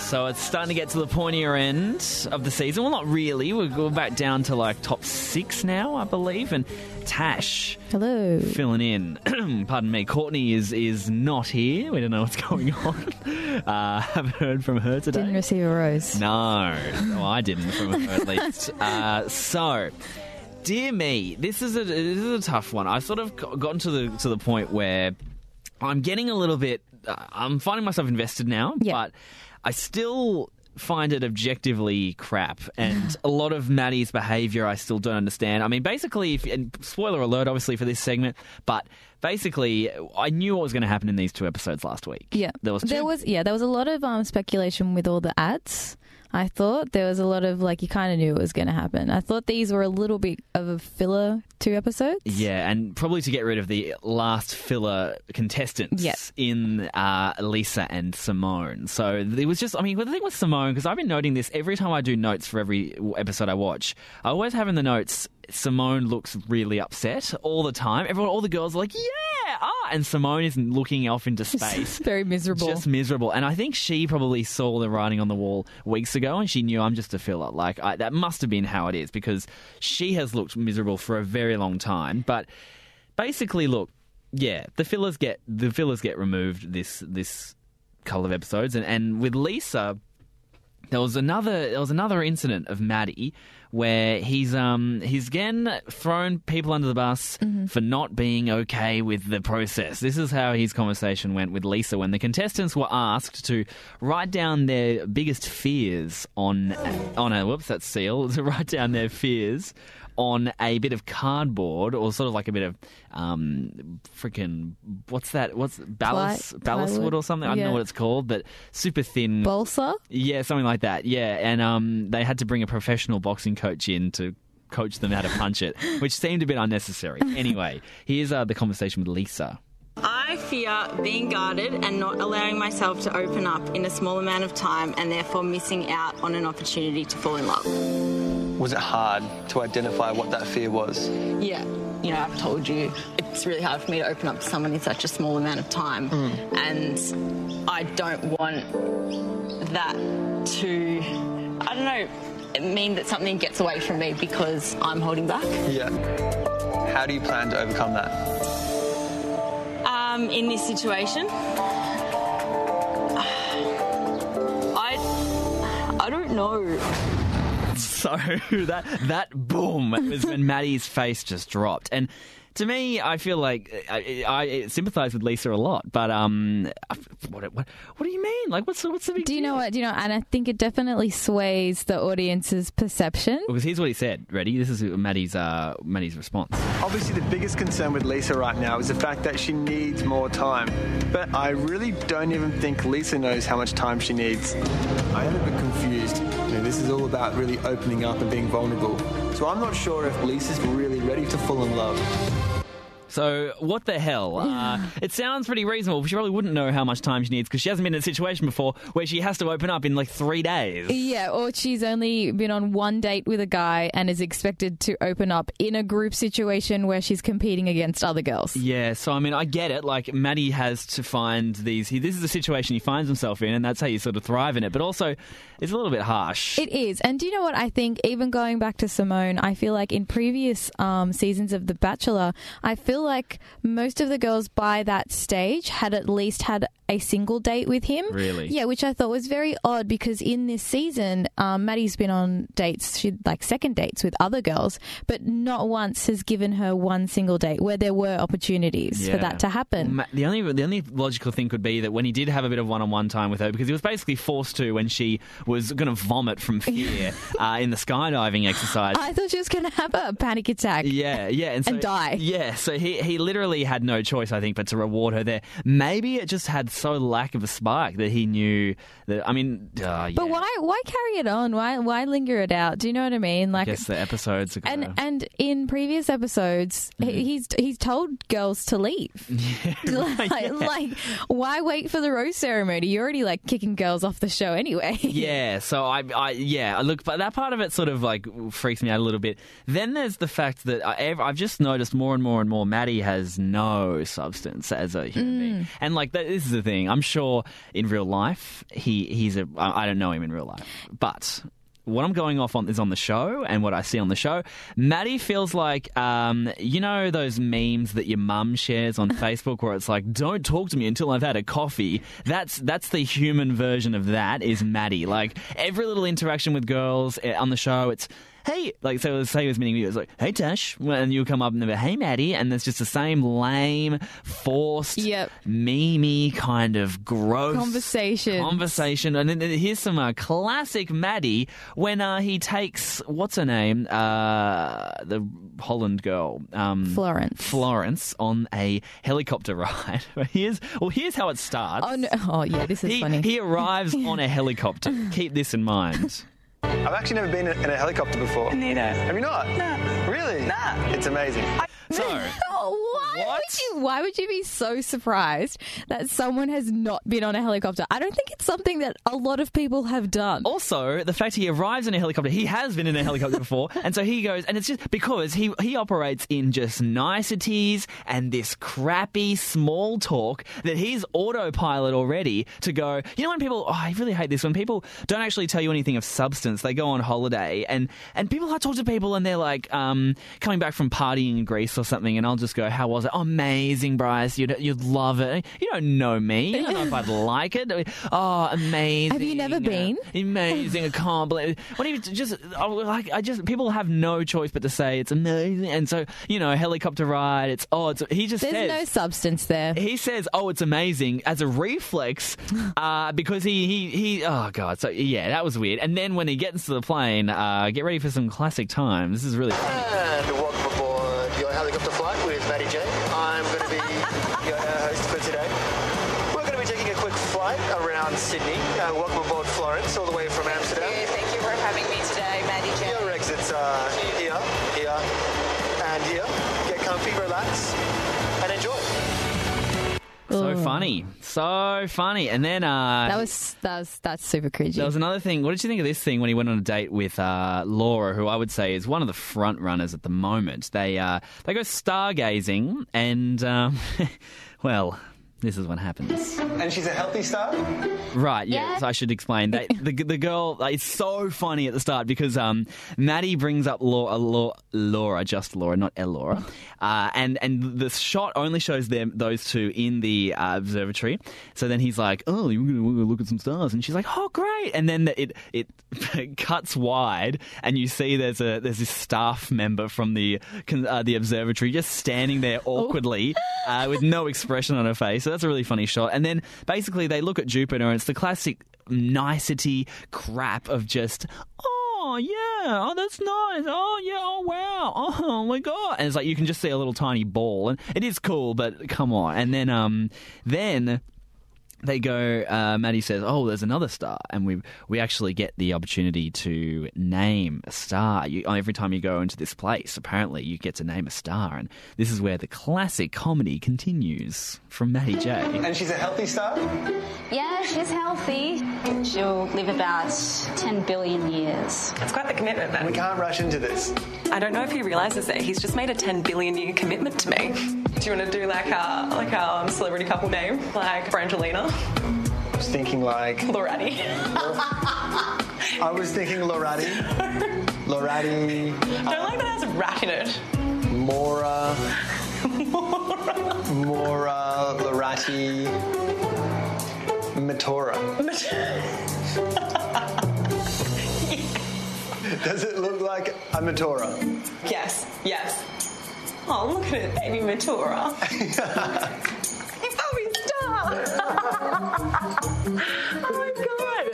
So it's starting to get to the pointier end of the season. Well, not really. We're back down to like top 6 now, I believe. And Tash, hello, filling in. Pardon me. Courtney is not here. We don't know what's going on. Haven't heard from her today. Didn't receive a rose. No, I didn't from her at least. So, dear me, this is a tough one. I've sort of gotten to the point where I'm getting a little bit. I'm finding myself invested now, but I still find it objectively crap, and a lot of Maddie's behaviour I still don't understand. I mean, basically, and spoiler alert, obviously, for this segment, but basically, I knew what was going to happen in these 2 episodes last week. Yeah, there was a lot of speculation with all the ads. I thought there was a lot of, like, you kind of knew it was going to happen. I thought these were a little bit of a filler 2 episodes. Yeah, and probably to get rid of the last filler contestants in Lisa and Simone. So it was just, I mean, the thing with Simone, because I've been noting this every time I do notes for every episode I watch, I always have in the notes, Simone looks really upset all the time. All the girls are like, and Simone is looking off into space. Very miserable. Just miserable. And I think she probably saw the writing on the wall weeks ago and she knew I'm just a filler. Like, that must have been how it is, because she has looked miserable for a very long time. But basically, look, the fillers get removed this couple of episodes. And with Lisa, there was another incident of Maddie where he's again thrown people under the bus for not being okay with the process. This is how his conversation went with Lisa when the contestants were asked to write down their biggest fears on a whoops, that's Seal, to write down their fears on a bit of cardboard, or sort of like a bit of freaking, what's that? What's ballast wood or something? I don't know what it's called, but super thin. Balsa? Yeah, something like that. Yeah, and they had to bring a professional boxing coach in to coach them how to punch it, which seemed a bit unnecessary. Anyway, here's the conversation with Lisa. I fear being guarded and not allowing myself to open up in a small amount of time, and therefore missing out on an opportunity to fall in love. Was it hard to identify what that fear was? Yeah. You know, I've told you, it's really hard for me to open up to someone in such a small amount of time. And I don't want that to, I don't know, mean that something gets away from me because I'm holding back. Yeah. How do you plan to overcome that? In this situation, I don't know. So that boom was when Maddie's face just dropped. And to me, I feel like I sympathise with Lisa a lot. But what do you mean? Like, what's the big deal? Do you know what? And I think it definitely sways the audience's perception. Because here's what he said. Ready? This is Maddie's response. Obviously, the biggest concern with Lisa right now is the fact that she needs more time. But I really don't even think Lisa knows how much time she needs. I am a bit confused. This is all about really opening up and being vulnerable. So I'm not sure if Lisa's really ready to fall in love. So, what the hell? It sounds pretty reasonable, but she probably wouldn't know how much time she needs because she hasn't been in a situation before where she has to open up in like 3 days. Yeah, or she's only been on one date with a guy and is expected to open up in a group situation where she's competing against other girls. Yeah, so I mean, I get it. Like, Maddie has to find these. This is the situation he finds himself in, and that's how you sort of thrive in it. But also, it's a little bit harsh. It is. And do you know what I think? Even going back to Simone, I feel like in previous seasons of The Bachelor, I feel like most of the girls by that stage had at least had a single date with him. Really? Yeah, which I thought was very odd because in this season, Maddie's been on dates, like second dates with other girls, but not once has given her one single date where there were opportunities for that to happen. The only logical thing could be that when he did have a bit of one-on-one time with her, because he was basically forced to when she was going to vomit from fear in the skydiving exercise. I thought she was going to have a panic attack. Yeah. And die. Yeah, so he literally had no choice, I think, but to reward her there. Maybe it just had so lack of a spark that he knew that, I mean, yeah. But why carry it on? Why linger it out? Do you know what I mean? Like, I guess the episodes are gonna... And in previous episodes, he's told girls to leave. Yeah. Like, why wait for the rose ceremony? You're already, like, kicking girls off the show anyway. Yeah, so I look, but that part of it sort of, like, freaks me out a little bit. Then there's the fact that I've just noticed more and more and more Maddie has no substance as a human being. And, like, this is the thing. I'm sure in real life, I don't know him in real life, but what I'm going off on is on the show and what I see on the show. Maddie feels like, you know those memes that your mum shares on Facebook where it's like, don't talk to me until I've had a coffee? That's the human version of that is Maddie. Like, every little interaction with girls on the show, it's, hey, like, so say he was meeting you, it's like, hey, Tash, and you'll come up and be, hey, Maddie, and it's just the same lame, forced, memey kind of gross conversation. And then here's some classic Maddie when he takes, what's her name, the Holland girl, Florence, on a helicopter ride. Here's how it starts. Oh, no. Oh, yeah, this is funny. He arrives on a helicopter. Keep this in mind. I've actually never been in a helicopter before. Neither. Have you not? No. Really? No. It's amazing. Why would you be so surprised that someone has not been on a helicopter? I don't think it's something that a lot of people have done. Also, the fact he arrives in a helicopter, he has been in a helicopter before, and so he goes, and it's just because he operates in just niceties and this crappy small talk that he's autopilot already to go, you know when people, I really hate this, when people don't actually tell you anything of substance, they go on holiday, and people talk to people and they're like, coming back from partying in Greece or something, and I'll just go, how was it? Oh, amazing, Bryce. You'd love it. You don't know me. You don't know if I'd like it. Oh, amazing. Have you never been? Amazing. I can't believe. When he people have no choice but to say it's amazing. And so, helicopter ride. There's no substance there. He says, oh, it's amazing as a reflex, because he oh God. So yeah, that was weird. And then when he gets to the plane, get ready for some classic time. This is really funny. And welcome aboard your helicopter flight with Maddie J. I'm going to be your host for today. We're going to be taking a quick flight around Sydney. Welcome aboard, Florence, all the way from Amsterdam. Thank you for having me today, Maddie J. Your exits are here, and here. Get comfy, relax, and enjoy. So funny. And then that's super cringy. There was another thing. What did you think of this thing when he went on a date with Laura, who I would say is one of the front runners at the moment? They go stargazing, and well, this is what happens. And she's a healthy star? Right, yes, I should explain. The girl, it's so funny at the start because Maddie brings up Laura, just Laura, not Elora. And the shot only shows those two in the observatory. So then he's like, oh, you're going to look at some stars. And she's like, oh, great. And then it cuts wide and you see there's this staff member from the observatory just standing there awkwardly with no expression on her face. So that's a really funny shot. And then basically they look at Jupiter and it's the classic nicety crap of just, oh, yeah, oh, that's nice, oh, yeah, oh, wow, oh, my God. And it's like you can just see a little tiny ball. And it is cool, but come on. And then they go, Maddie says, oh, there's another star. And we actually get the opportunity to name a star. Every time you go into this place, apparently you get to name a star. And this is where the classic comedy continues from Maddie J. And she's a healthy star? Yeah, she's healthy. She'll live about 10 billion years. It's quite the commitment, man. We can't rush into this. I don't know if he realises that he's just made a 10 billion year commitment to me. Do you want to do like our celebrity couple name, like Brangelina? I was thinking like Lorati. I was thinking Lorati. Lorati. Don't like that has rat in it. Mora. Lorati. Matora. Does it look like a Matora? Yes. Oh, look at it, baby Matora. Oh, my God,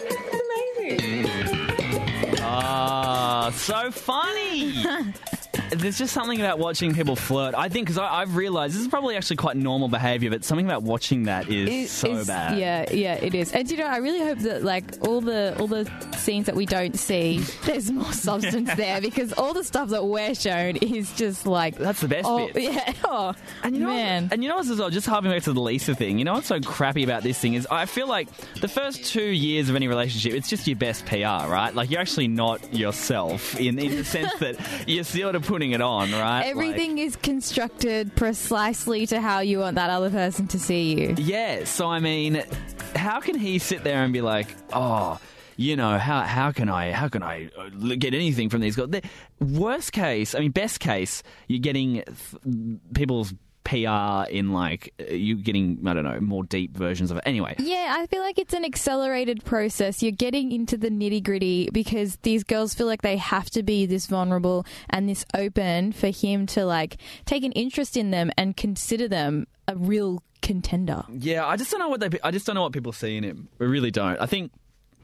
it's amazing. So funny. There's just something about watching people flirt. I think because I've realised this is probably actually quite normal behaviour, but something about watching that is bad. Yeah, it is. And I really hope that like all the scenes that we don't see, there's more substance there because all the stuff that we're shown is just like that's the best bit. Yeah. Oh, and you know man. And you know what as well? Just harping back to the Lisa thing. You know what's so crappy about this thing is I feel like the first 2 years of any relationship, it's just your best PR, right? Like you're actually not yourself in the sense that you're sort of putting putting it on, right? Everything is constructed precisely to how you want that other person to see you. Yeah, so I mean, how can he sit there and be like, oh, you know, how can I get anything from these guys? Worst case, I mean, best case, you're getting people's PR in like you getting, I don't know, more deep versions of it. Anyway. Yeah, I feel like it's an accelerated process. You're getting into the nitty-gritty because these girls feel like they have to be this vulnerable and this open for him to like take an interest in them and consider them a real contender. Yeah, I just don't know what people see in him. I really don't. I think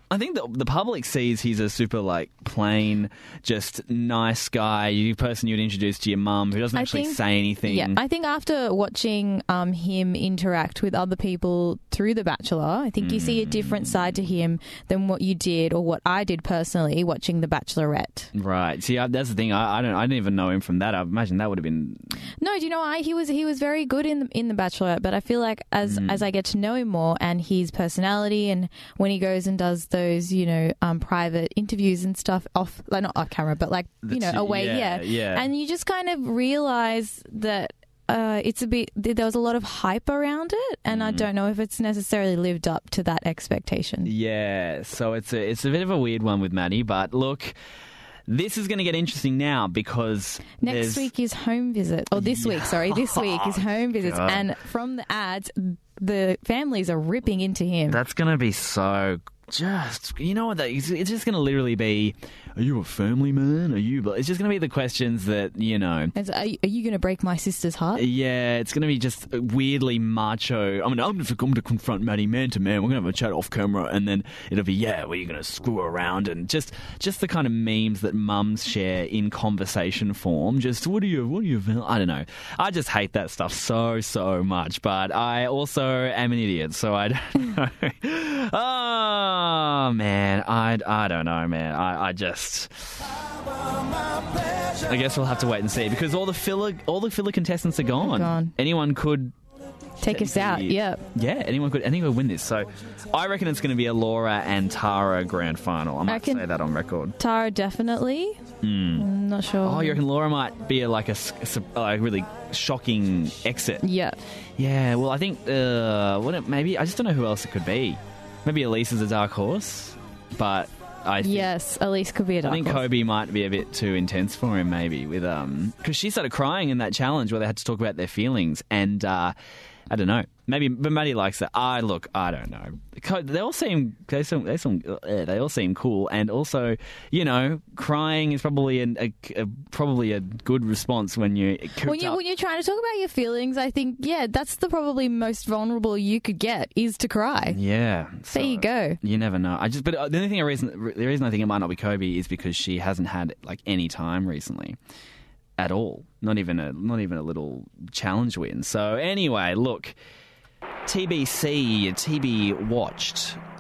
the public sees he's a super, like, plain, just nice guy, person you'd introduce to your mum who doesn't actually say anything. Yeah, I think after watching him interact with other people through The Bachelor, I think you see a different side to him than what you did or what I did personally watching The Bachelorette. Right. See, that's the thing. I didn't even know him from that. I imagine that would have been... No, do you know why? He was very good in the Bachelorette, but I feel like as I get to know him more and his personality and when he goes and does those, you know, private interviews and stuff off, like not off camera, but like, you know, away, yeah. And you just kind of realize that it's a bit, there was a lot of hype around it, and I don't know if it's necessarily lived up to that expectation. Yeah, so it's a bit of a weird one with Maddie, but look, this is going to get interesting now because next week is home visit, or this week is home visits, and from the ads, the families are ripping into him. That's going to be so... you know what? It's just going to literally be, are you a family man? It's just going to be the questions that, you know. Are you going to break my sister's heart? Yeah, it's going to be just weirdly macho. I mean, I'm going to confront Maddie man to man. We're going to have a chat off camera, and then it'll be, well, you're going to screw around, and just the kind of memes that mums share in conversation form. Just, what are you, I don't know. I just hate that stuff so much, but I also am an idiot, so I don't know. Oh, man, I don't know, man. I guess we'll have to wait and see because all the filler contestants are gone. Anyone could take us out. Yeah, anyone could win this. So I reckon it's going to be a Laura and Tara grand final. I might say that on record. Tara definitely. I'm not sure. Oh, you reckon Laura might be a really shocking exit? Yeah. Well, I think maybe I just don't know who else it could be. Maybe Elise is a dark horse, but yes, Elise could be a dark horse. I think Kobe might be a bit too intense for him, maybe, with because she started crying in that challenge where they had to talk about their feelings, and I don't know. Maybe, but Maddie likes that. I don't know. They all seem cool, and also, you know, crying is probably a good response when you're when you're trying to talk about your feelings. I think that's the probably most vulnerable you could get is to cry. Yeah, there you go. You never know. But the reason I think it might not be Kobe is because she hasn't had like any time recently. At all. Not even a little challenge win. So anyway, look, TBC, TB watched.